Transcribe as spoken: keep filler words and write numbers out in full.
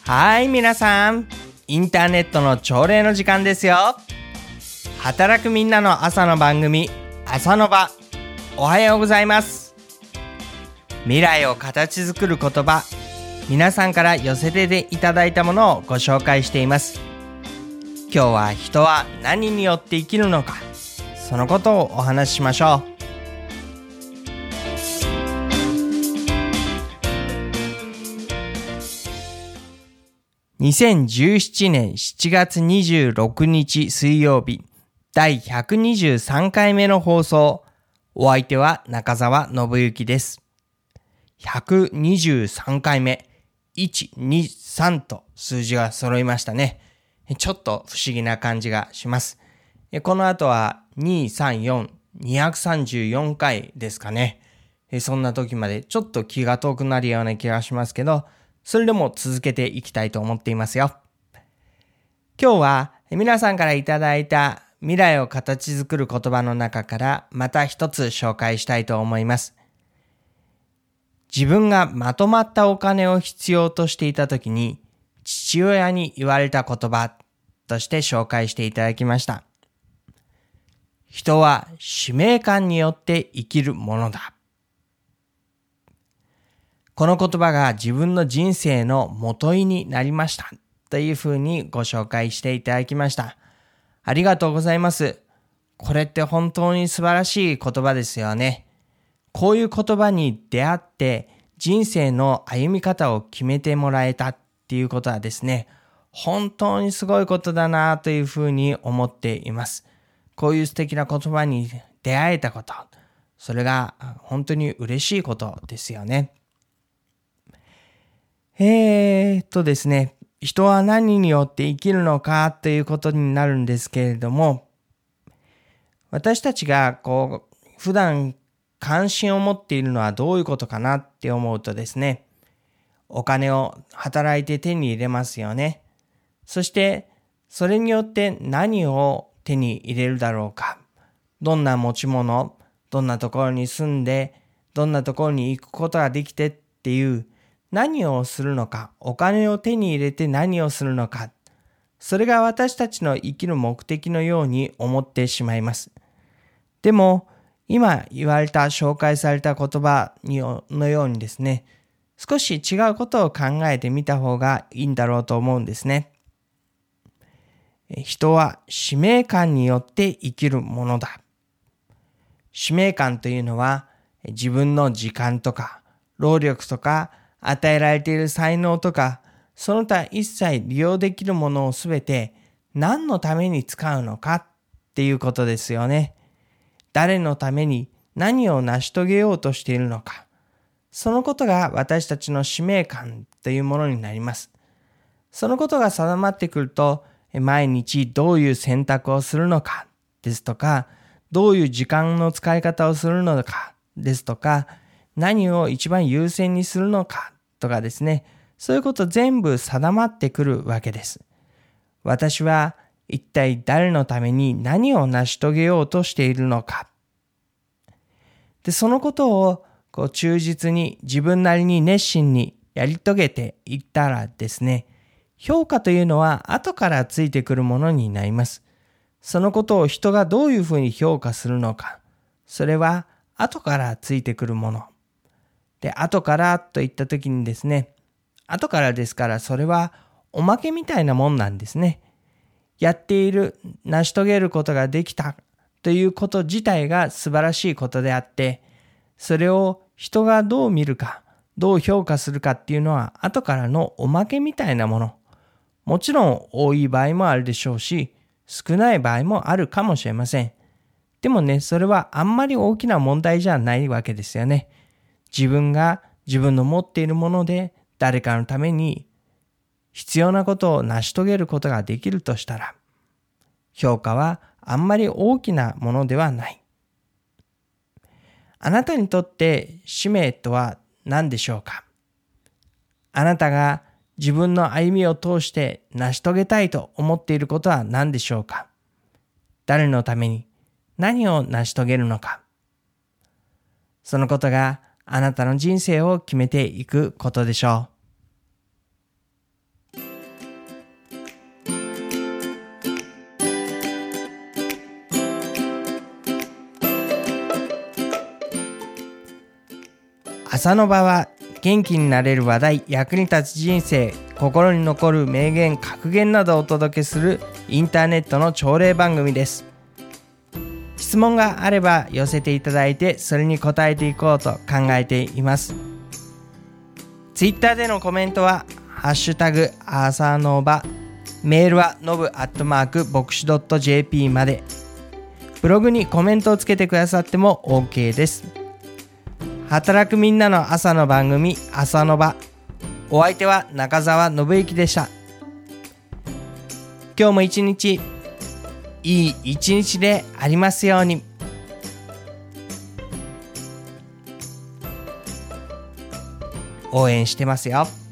はい、皆さん、インターネットの朝礼の時間ですよ。働くみんなの朝の番組、朝の場。おはようございます。未来を形作る言葉、皆さんから寄せていただいたものをご紹介しています。今日は人は何によって生きるのか、そのことをお話ししましょう。にせんじゅうななねんしちがつにじゅうろくにち水曜日、だいひゃくにじゅうさんかいめの放送。お相手は中澤信之です。ひゃくにじゅうさんかいめ、いち、に、さんと数字が揃いましたね。ちょっと不思議な感じがします。この後はに、さん、よん、にひゃくさんじゅうよんかいですかね。そんな時までちょっと気が遠くなるような気がしますけど、それでも続けていきたいと思っていますよ。今日は皆さんからいただいた未来を形作る言葉の中からまた一つ紹介したいと思います。自分がまとまったお金を必要としていた時に父親に言われた言葉として紹介していただきました。人は使命感によって生きるものだ。この言葉が自分の人生の元いになりましたというふうにご紹介していただきました。ありがとうございます。これって本当に素晴らしい言葉ですよね。こういう言葉に出会って人生の歩み方を決めてもらえたっていうことはですね、本当にすごいことだなというふうに思っています。こういう素敵な言葉に出会えたこと、それが本当に嬉しいことですよね。えーっとですね、人は何によって生きるのかということになるんですけれども、私たちがこう普段関心を持っているのはどういうことかなって思うとですね、お金を働いて手に入れますよね。そしてそれによって何を手に入れるだろうか。どんな持ち物、どんなところに住んで、どんなところに行くことができてっていう何をするのか、お金を手に入れて何をするのか、それが私たちの生きる目的のように思ってしまいます。でも、今言われた、紹介された言葉のようにですね、少し違うことを考えてみた方がいいんだろうと思うんですね。人は使命感によって生きるものだ。使命感というのは、自分の時間とか、労力とか、与えられている才能とか、その他一切利用できるものをすべて何のために使うのかっていうことですよね。誰のために何を成し遂げようとしているのか。そのことが私たちの使命感というものになります。そのことが定まってくると、毎日どういう選択をするのかですとか、どういう時間の使い方をするのかですとか、何を一番優先にするのかとかですね、そういうこと全部定まってくるわけです。私は一体誰のために何を成し遂げようとしているのか。で、そのことをこう忠実に自分なりに熱心にやり遂げていったらですね、評価というのは後からついてくるものになります。そのことを人がどういうふうに評価するのか、それは後からついてくるもの。で、後からといったときにですね、後からですからそれはおまけみたいなもんなんですね。やっている、成し遂げることができたということ自体が素晴らしいことであって、それを人がどう見るか、どう評価するかっていうのは後からのおまけみたいなもの。もちろん多い場合もあるでしょうし、少ない場合もあるかもしれません。でもね、それはあんまり大きな問題じゃないわけですよね。自分が自分の持っているもので誰かのために必要なことを成し遂げることができるとしたら、評価はあんまり大きなものではない。あなたにとって使命とは何でしょうか？あなたが自分の歩みを通して成し遂げたいと思っていることは何でしょうか？誰のために何を成し遂げるのか？そのことがあなたの人生を決めていくことでしょう。 朝の場は元気になれる話題、役に立つ人生、心に残る名言、格言などをお届けするインターネットの朝礼番組です。質問があれば寄せていただいて、それに答えていこうと考えています。ツイッターでのコメントはハッシュタグ朝の場、メールはのぶアットマーク牧師 .jp まで。ブログにコメントをつけてくださっても OK です。働くみんなの朝の番組、朝の場。お相手は中澤信之でした。今日も一日いい一日でありますように。応援してますよ。